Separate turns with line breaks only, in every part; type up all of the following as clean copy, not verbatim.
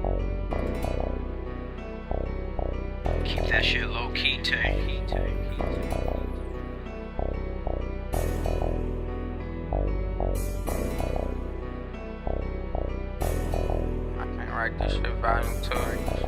Keep that shit low key, Tay. I can't write this shit volume 2.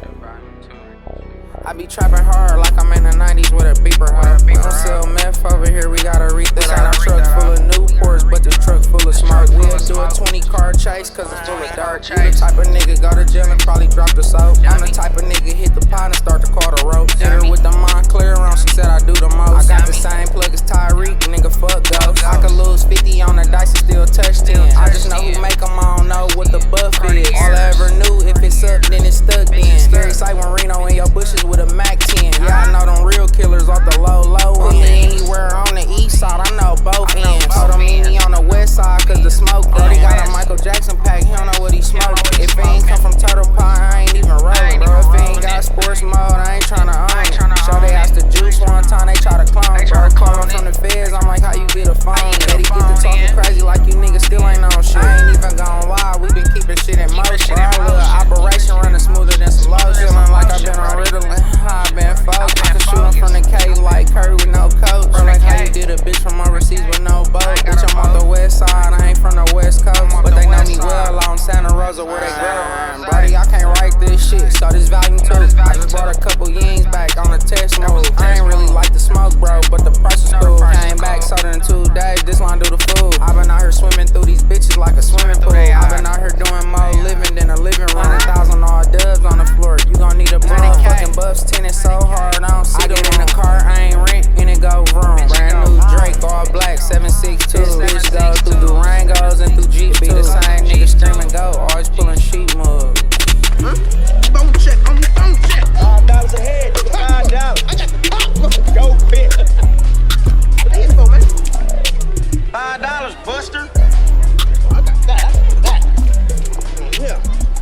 I be trapping hard like I'm in the 90s with a beeper hub. We don't sell meth over here, we gotta read that out. Our truck full of Newports, but this truck full of smoke. We'll do a 20-car chase, cause it's full of dark. You the type of nigga go to jail and probably drop the soap. I'm the type of nigga hit the pot and start to call the rope. Hit her with the Montclair on, she said I do the most. I got the same plug as Tyreek, nigga fuck ghost. I could lose 50 on the dice and still touch 10. I just know who make them, I don't know what the buff is. All I ever knew, if it's up, then it's stuck then. Scary sight when Reno in your bushes with a Mac 10. Yeah, I know them real killers off the low end. Anywhere on the east side, I know both ends. Told them meet me on the west side, cause the smoke. Brody got a Michael Jackson pack, he don't know what he smoked. If it ain't come from Turtle Pie, I ain't even rolling, bro. If it ain't got sports mode, I ain't tryna own. Show they asked the juice one time, they try to clone. Bro, calling from the feds, I'm like, how you get a phone? Betty get to talking crazy like you niggas still ain't on shit. I ain't even gon' lie, we been keeping shit in motion. Our little operation running smoother than some low. Feeling like I've been on Ritalin, I've been focused. I can shoot him from the K like Curry with no coach. Bro, like how you did a bitch from overseas with no boat. Bitch, I'm off the west side, I ain't from the west coast. But they know me well on Santa Rosa where they grow. Brody, I can't write this shit, so this volume 2. I just brought a couple yings back on the test move. I ain't really like the smoke, bro, but the price was cool. Came back, sold it in 2 days, this line do the fool. I been out here swimming through these bitches like a swimming pool. I been out here doing more living than a living room. 1,000 all dubs on the floor, you gon' need a bro. Fucking buffs tinted so hard, I don't see I get in the car, I ain't rent, and it go vroom. Brand new Drake, all black, 762. Bitch go through Durangos and through Jeep. Be the same nigga screaming go, always pulling sheet mugs.
Phone check, on the phone check. $5 a head, $5. I got the pop. Go fit. What the info, man? $5, Buster. I got that. Yeah.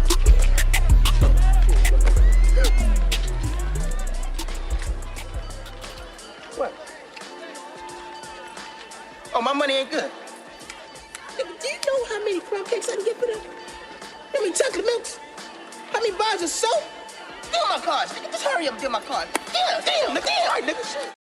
What? Oh, my money ain't good. Nigga, do you know how many crumb cakes I can get for that? How many chocolate milks? How many bars of soap? Deal my cards, nigga. Just hurry up and deal my cards. Yeah, damn, nigga. All right, nigga, shit.